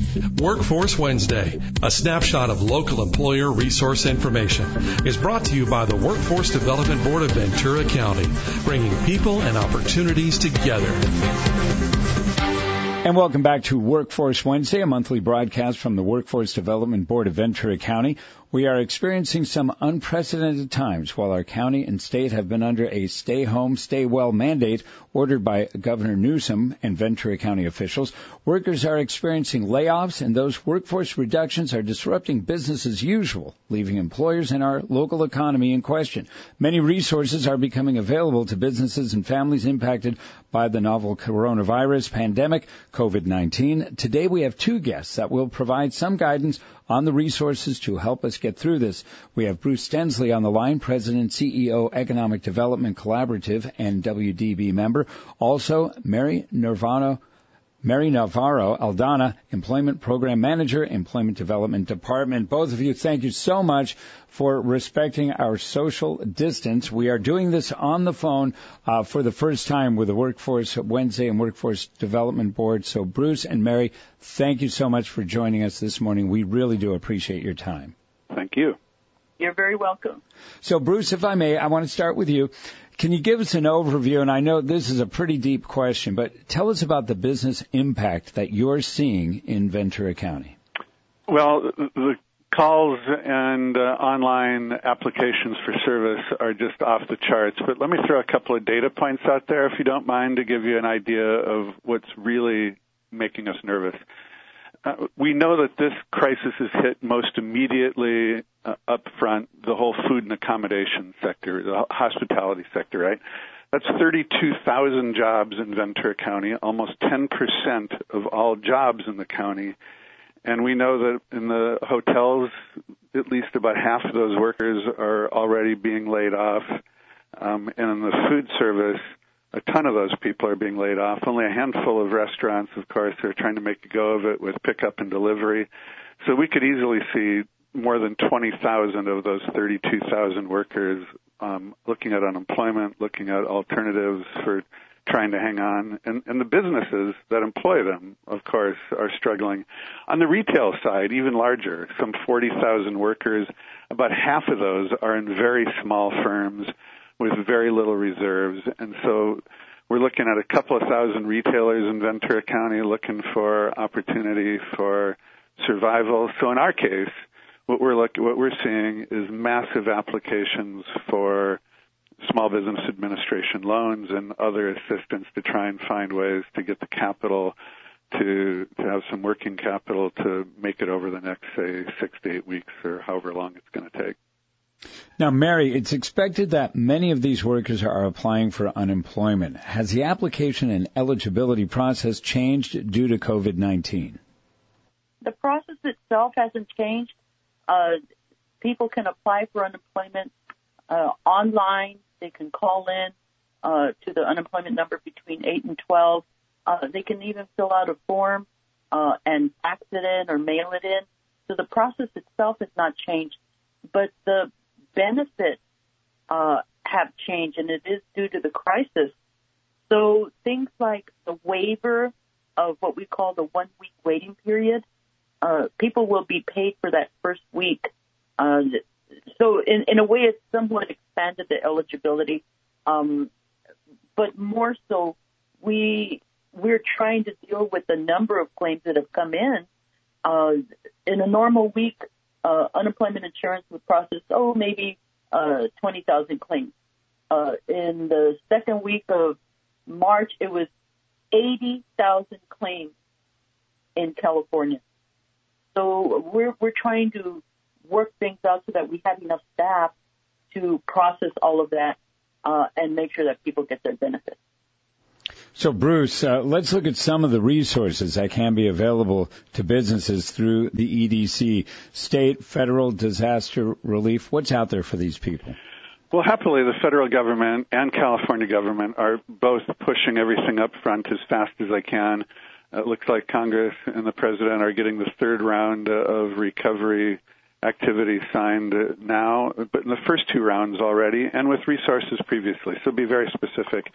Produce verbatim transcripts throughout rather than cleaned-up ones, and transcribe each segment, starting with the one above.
Workforce Wednesday, a snapshot of local employer resource information, is brought to you by the Workforce Development Board of Ventura County, bringing people and opportunities together. And welcome back to Workforce Wednesday, a monthly broadcast from the Workforce Development Board of Ventura County. We are experiencing some unprecedented times while our county and state have been under a stay-home, stay-well mandate ordered by Governor Newsom and Ventura County officials. Workers are experiencing layoffs, and those workforce reductions are disrupting business as usual, leaving employers and our local economy in question. Many resources are becoming available to businesses and families impacted by the novel coronavirus pandemic, COVID nineteen. Today we have two guests that will provide some guidance on the resources to help us get through this. We have Bruce Stensley on the line, President and C E O, Economic Development Collaborative and W D B member. Also, Mary Navarro, Mary Navarro Aldana, Employment Program Manager, Employment Development Department. Both of you, thank you so much for respecting our social distance. We are doing this on the phone uh, for the first time with the Workforce Wednesday and Workforce Development Board. So Bruce and Mary, thank you so much for joining us this morning. We really do appreciate your time. Thank you. You're very welcome. So Bruce, if I may, I want to start with you. Can you give us an overview? And I know this is a pretty deep question, but tell us about the business impact that you're seeing in Ventura County. Well, the calls and uh, online applications for service are just off the charts. But let me throw a couple of data points out there, if you don't mind, to give you an idea of what's really making us nervous. Uh, we know that this crisis has hit most immediately uh, up front the whole food and accommodation sector, the hospitality sector, right? That's thirty-two thousand jobs in Ventura County, almost ten percent of all jobs in the county. And we know that in the hotels, at least about half of those workers are already being laid off. Um, and in the food service, a ton of those people are being laid off. Only a handful of restaurants, of course, are trying to make a go of it with pickup and delivery. So we could easily see more than twenty thousand of those thirty-two thousand workers um, looking at unemployment, looking at alternatives for trying to hang on. And, and the businesses that employ them, of course, are struggling. On the retail side, even larger, some forty thousand workers. About half of those are in very small firms with very little reserves. And so we're looking at a couple of thousand retailers in Ventura County looking for opportunity for survival. So in our case, what we're look, what we're seeing is massive applications for small business administration loans and other assistance to try and find ways to get the capital to to have some working capital to make it over the next, say, six to eight weeks or however long it's going to take. Now, Mary, it's expected that many of these workers are applying for unemployment. Has the application and eligibility process changed due to COVID nineteen? The process itself hasn't changed. Uh, people can apply for unemployment uh, online. They can call in uh, to the unemployment number between eight and twelve. Uh, they can even fill out a form uh, and fax it in or mail it in. So the process itself has not changed. But the benefits uh, have changed, and it is due to the crisis. So things like the waiver of what we call the one-week waiting period, uh, people will be paid for that first week. Uh, so in, in a way, it's somewhat expanded the eligibility. Um, but more so, we, we're trying to deal with the number of claims that have come in. Uh, in a normal week, Uh, unemployment insurance would process, oh, maybe uh, twenty thousand claims. Uh, in the second week of March, it was eighty thousand claims in California. So we're we're trying to work things out so that we have enough staff to process all of that uh, and make sure that people get their benefits. So, Bruce, uh, let's look at some of the resources that can be available to businesses through the E D C, state, federal disaster relief. What's out there for these people? Well, happily, the federal government and California government are both pushing everything up front as fast as they can. It looks like Congress and the president are getting the third round of recovery activity signed now, but in the first two rounds already, and with resources previously. So be very specific.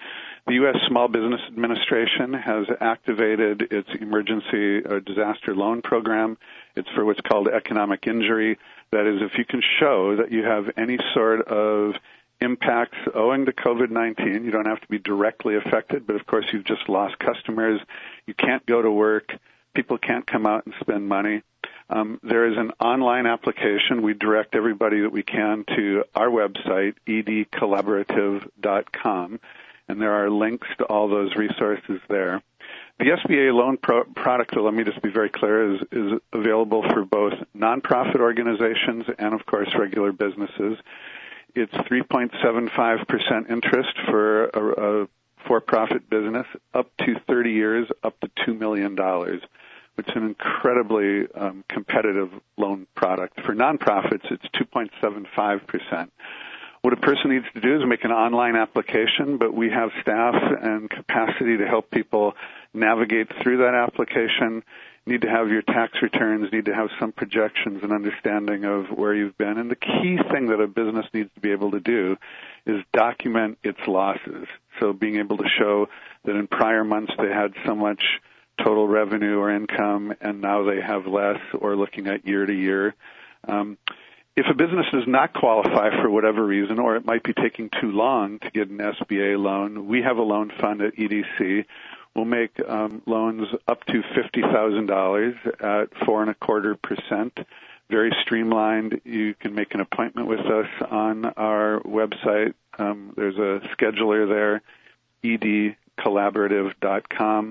The U S Small Business Administration has activated its emergency uh, disaster loan program. It's for what's called economic injury. That is, if you can show that you have any sort of impacts owing to COVID nineteen, you don't have to be directly affected, but of course you've just lost customers, you can't go to work, people can't come out and spend money. Um, there is an online application. We direct everybody that we can to our website, e d collaborative dot com, and there are links to all those resources there. The S B A loan pro- product, so let me just be very clear, is, is available for both nonprofit organizations and, of course, regular businesses. It's three point seven five percent interest for a, a for-profit business, up to thirty years, up to two million dollars. It's an incredibly um, competitive loan product. For nonprofits, it's two point seven five percent. What a person needs to do is make an online application, but we have staff and capacity to help people navigate through that application. Need to have your tax returns, need to have some projections and understanding of where you've been. And the key thing that a business needs to be able to do is document its losses. So being able to show that in prior months they had so much total revenue or income, and now they have less, or looking at year to year. Um, if a business does not qualify for whatever reason, or it might be taking too long to get an S B A loan, we have a loan fund at E D C. We'll make um, loans up to fifty thousand dollars at four and a quarter percent. Very streamlined. You can make an appointment with us on our website. Um, there's a scheduler there, e d collaborative dot com.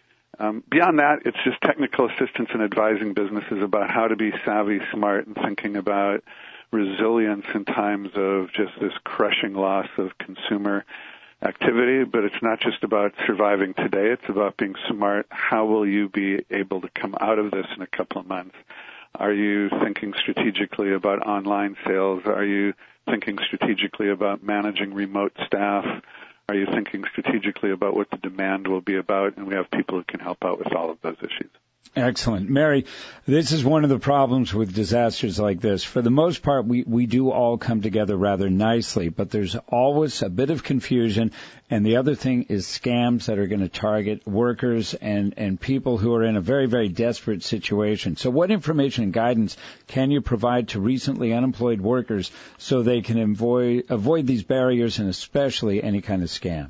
Um, beyond that, it's just technical assistance and advising businesses about how to be savvy, smart, and thinking about resilience in times of just this crushing loss of consumer activity. But it's not just about surviving today. It's about being smart. How will you be able to come out of this in a couple of months? Are you thinking strategically about online sales? Are you thinking strategically about managing remote staff? Are you thinking strategically about what the demand will be about? And we have people who can help out with all of those issues. Excellent. Mary, this is one of the problems with disasters like this. For the most part, we, we do all come together rather nicely, but there's always a bit of confusion. And the other thing is scams that are going to target workers and, and people who are in a very, very desperate situation. So what information and guidance can you provide to recently unemployed workers so they can avoid, avoid these barriers and especially any kind of scam?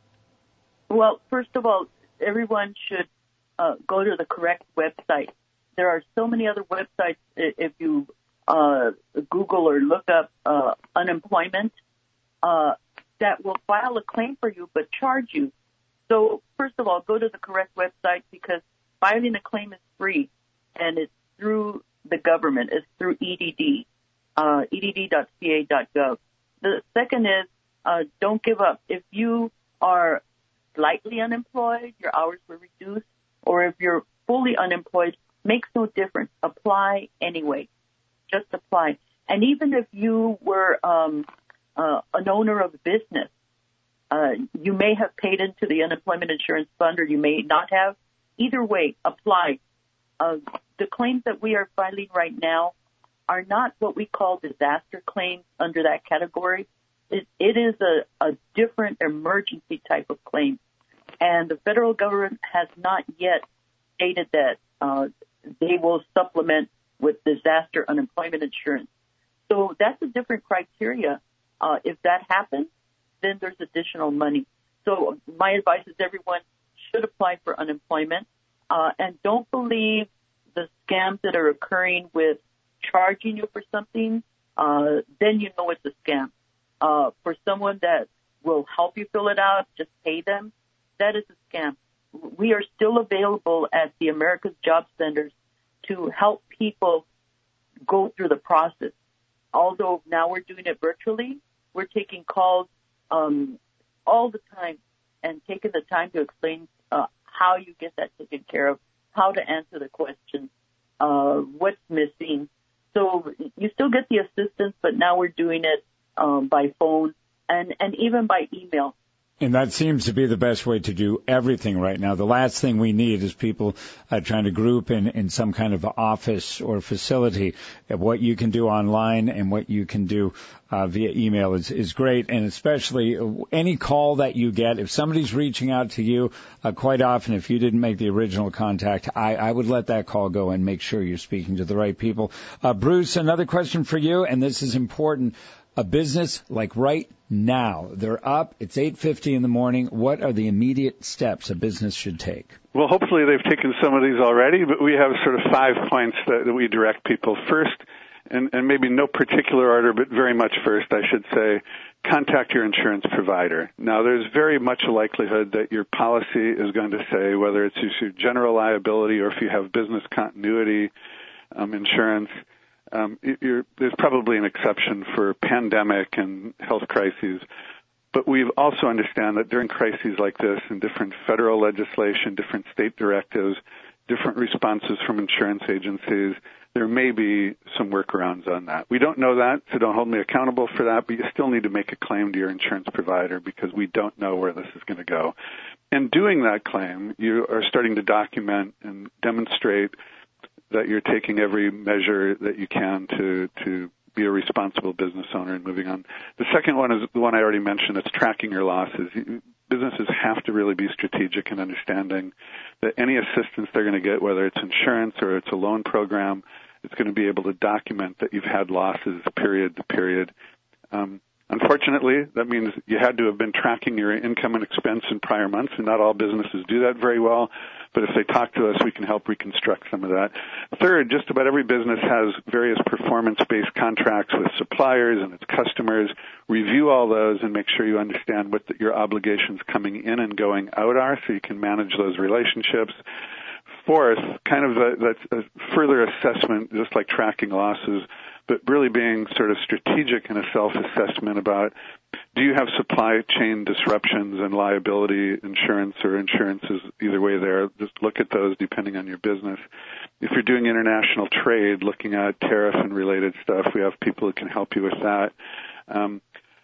Well, first of all, everyone should Uh, go to the correct website. There are so many other websites. If you uh, Google or look up uh, unemployment, uh, that will file a claim for you but charge you. So first of all, go to the correct website because filing a claim is free, and it's through the government. It's through E D D, uh, e d d dot c a dot gov. The second is uh, don't give up. If you are slightly unemployed, your hours were reduced, or if you're fully unemployed, makes no difference. Apply anyway. Just apply. And even if you were um, uh, an owner of a business, uh, you may have paid into the unemployment insurance fund or you may not have. Either way, apply. Uh, the claims that we are filing right now are not what we call disaster claims under that category. It, it is a, a different emergency type of claim. And the federal government has not yet stated that uh, they will supplement with disaster unemployment insurance. So that's a different criteria. Uh, if that happens, then there's additional money. So my advice is everyone should apply for unemployment. Uh, and don't believe the scams that are occurring with charging you for something. Uh, then you know it's a scam. Uh, for someone that will help you fill it out, just pay them. That is a scam. We are still available at the America's Job Centers to help people go through the process. Although now we're doing it virtually, we're taking calls um, all the time and taking the time to explain uh, how you get that taken care of, how to answer the questions, uh, what's missing. So you still get the assistance, but now we're doing it um, by phone and, and even by email. And that seems to be the best way to do everything right now. The last thing we need is people uh, trying to group in, in some kind of office or facility. What you can do online and what you can do uh, via email is, is great. And especially any call that you get, if somebody's reaching out to you, uh, quite often if you didn't make the original contact, I, I would let that call go and make sure you're speaking to the right people. Uh, Bruce, another question for you, and this is important. A business like right now, they're up, it's eight fifty in the morning. What are the immediate steps a business should take? Well, hopefully they've taken some of these already, but we have sort of five points that, that we direct people. First, and, and maybe no particular order, but very much first, I should say, contact your insurance provider. Now, there's very much a likelihood that your policy is going to say, whether it's your general liability or if you have business continuity um, insurance, Um, you're, there's probably an exception for pandemic and health crises, but we also understand that during crises like this and different federal legislation, different state directives, different responses from insurance agencies, there may be some workarounds on that. We don't know that, so don't hold me accountable for that, but you still need to make a claim to your insurance provider because we don't know where this is going to go. And doing that claim, you are starting to document and demonstrate that you're taking every measure that you can to, to be a responsible business owner and moving on. The second one is the one I already mentioned. It's tracking your losses. Businesses have to really be strategic in understanding that any assistance they're going to get, whether it's insurance or it's a loan program, it's going to be able to document that you've had losses period to period. Um, Unfortunately, that means you had to have been tracking your income and expense in prior months, and not all businesses do that very well. But if they talk to us, we can help reconstruct some of that. Third, just about every business has various performance-based contracts with suppliers and its customers. Review all those and make sure you understand what the, your obligations coming in and going out are so you can manage those relationships. Fourth, kind of a, that's a further assessment, just like tracking losses, but really being sort of strategic in a self-assessment about, do you have supply chain disruptions and liability insurance or insurances either way there? Just look at those depending on your business. If you're doing international trade, looking at tariff and related stuff, we have people who can help you with that. Um,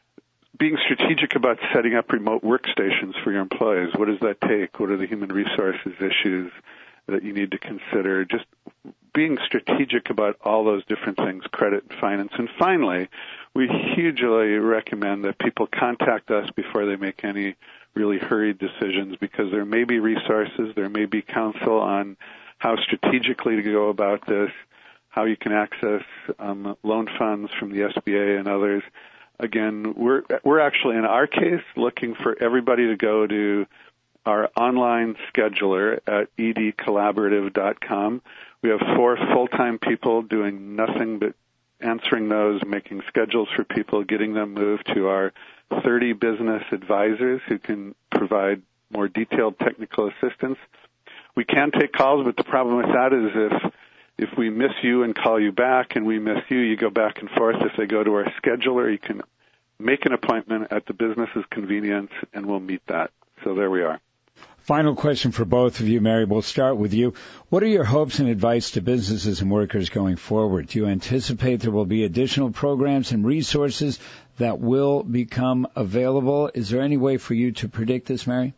being strategic about setting up remote workstations for your employees. What does that take? What are the human resources issues that you need to consider? Just being strategic about all those different things, credit and finance. And finally, we hugely recommend that people contact us before they make any really hurried decisions, because there may be resources, there may be counsel on how strategically to go about this, how you can access um, loan funds from the S B A and others. Again, we're we're actually, in our case, looking for everybody to go to our online scheduler at e d collaborative dot com. We have four full-time people doing nothing but answering those, making schedules for people, getting them moved to our thirty business advisors who can provide more detailed technical assistance. We can take calls, but the problem with that is if if we miss you and call you back and we miss you, you go back and forth. If they go to our scheduler, you can make an appointment at the business's convenience, and we'll meet that. So there we are. Final question for both of you, Mary. We'll start with you. What are your hopes and advice to businesses and workers going forward? Do you anticipate there will be additional programs and resources that will become available? Is there any way for you to predict this, Mary?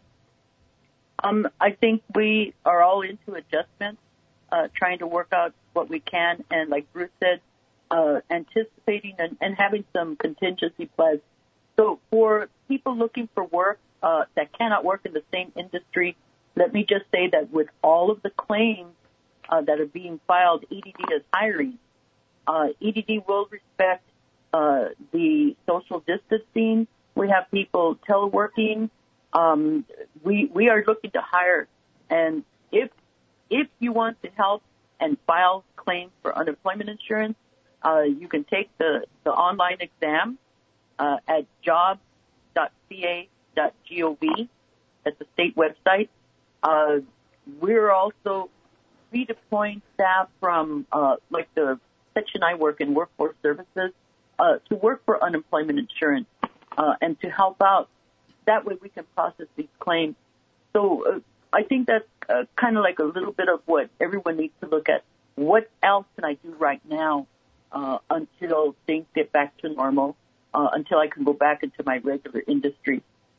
Um, I think we are all into adjustments, uh, trying to work out what we can, and like Bruce said, uh, anticipating and, and having some contingency plans. So for people looking for work, Uh, that cannot work in the same industry, let me just say that with all of the claims uh, that are being filed, E D D is hiring. Uh, E D D will respect uh, the social distancing. We have people teleworking. Um, we we are looking to hire, and if if you want to help and file claims for unemployment insurance, uh, you can take the the online exam uh, at jobs dot c a. .gov. That's the state website. Uh, we're also redeploying staff from, uh, like the section I work in, Workforce Services, uh, to work for unemployment insurance uh, and to help out. That way we can process these claims. So uh, I think that's uh, kind of like a little bit of what everyone needs to look at. What else can I do right now uh, until things get back to normal, uh, until I can go back into my regular industry?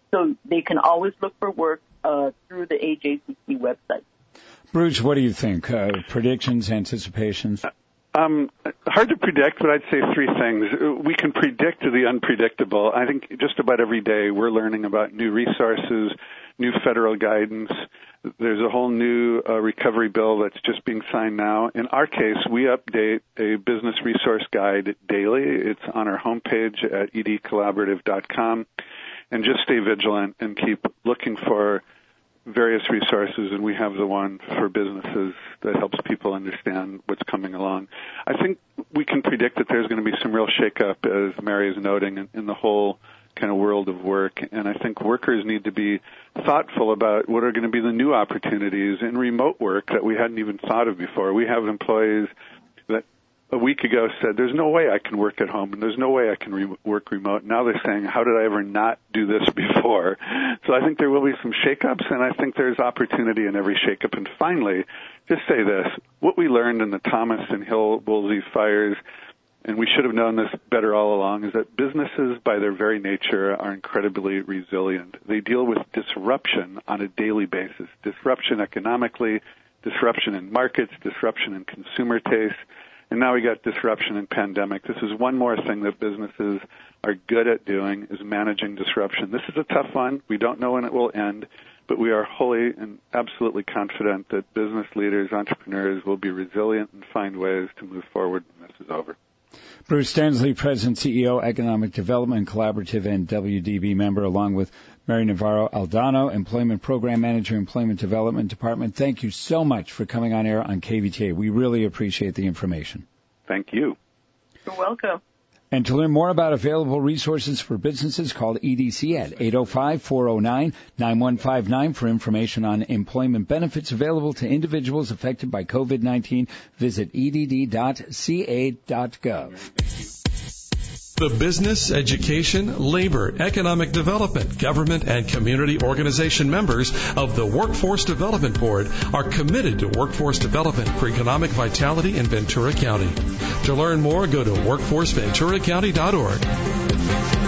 so they can always look for work uh, through the A J C C website. Bruce, what do you think? Uh, predictions, anticipations? Um, hard to predict, but I'd say three things. We can predict the unpredictable. I think just about every day we're learning about new resources, new federal guidance. There's a whole new uh, recovery bill that's just being signed now. In our case, we update a business resource guide daily. It's on our homepage at e d collaborative dot com. And just stay vigilant and keep looking for various resources, and we have the one for businesses that helps people understand what's coming along. I think we can predict that there's going to be some real shakeup, as Mary is noting, in, in the whole kind of world of work. And I think workers need to be thoughtful about what are going to be the new opportunities in remote work that we hadn't even thought of before. We have employees that a week ago said, there's no way I can work at home and there's no way I can re- work remote. Now they're saying, how did I ever not do this before? So I think there will be some shakeups, and I think there's opportunity in every shakeup. And finally, just say this, what we learned in the Thomas and Hill Woolsey fires, and we should have known this better all along, is that businesses by their very nature are incredibly resilient. They deal with disruption on a daily basis, disruption economically, disruption in markets, disruption in consumer taste. And now we got disruption in pandemic. This is one more thing that businesses are good at doing, is managing disruption. This is a tough one. We don't know when it will end, but we are wholly and absolutely confident that business leaders, entrepreneurs will be resilient and find ways to move forward when this is over. Bruce Stansley, President, C E O, Economic Development Collaborative, and W D B member, along with Mary Navarro-Aldana, Employment Program Manager, Employment Development Department. Thank you so much for coming on air on K V T A. We really appreciate the information. Thank you. You're welcome. And to learn more about available resources for businesses, call E D C at eight oh five, four oh nine, nine one five nine for information on employment benefits available to individuals affected by COVID nineteen. Visit e d d dot c a dot gov. The business, education, labor, economic development, government, and community organization members of the Workforce Development Board are committed to workforce development for economic vitality in Ventura County. To learn more, go to workforce ventura county dot org.